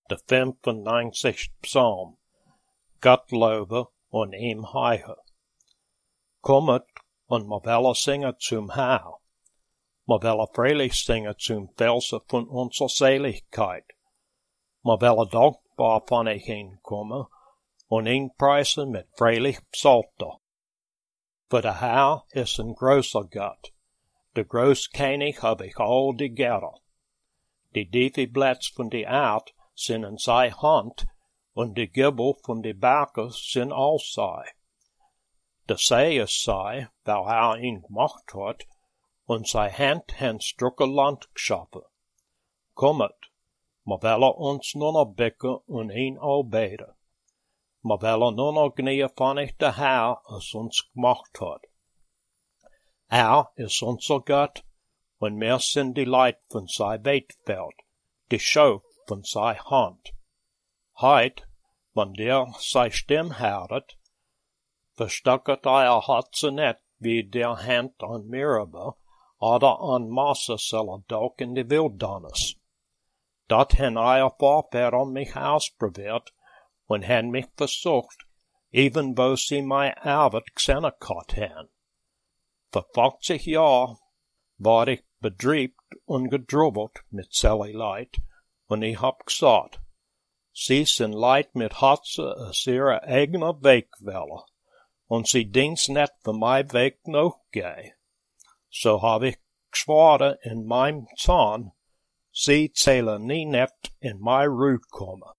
de 95 Psalm, Gott loven und ihm heigen. Kommet und wir wollen singen zum Herr. Wir wollen freilich singen zum Felsen von unserer Seligkeit. Wir wollen dankbar von euch hinkommen und ihn preisen mit freilich Psalter. Für der Herr ist ein großer Gott. Der Großkönig hab ich all die Götter. Die diefe Blätts von die Erd sind in sei Hand, und die Gibbel von die Berge sind all sei. Der See ist sei, weil ihn gemacht hat, und sei Hand han strucke Land geschaffen. Kommet, wir wollen uns nur noch becken und ihn anbeten. Wir wollen nur noch gnie von euch der Herr, es uns gemacht hat. Ist unser Gott, und wir sind die Leid von sei Beetfeld, die Schau von sei Hand. Heit, wenn der sei Stimm hört, verstocket euer Herzen nicht wie der Hand an Miriam oder an Mose soll Dog in die Wildnis. Dat hen euer Vorväter mich ausprobiert und hen mich versucht, even wo sie mei Arbeit gsennekat hen. Vor 40 Jahr war ich bedriebt und gedrubbelt mit selli Leid, und ich hab gesagt, sie sind Leid mit Herzen aus ihrer eigenen Wegwelle, und sie dienst net für mein Weg noch geh. So hab ich geschworen in meinem Zorn, sie zählen nie net in mein Ruhe kommen.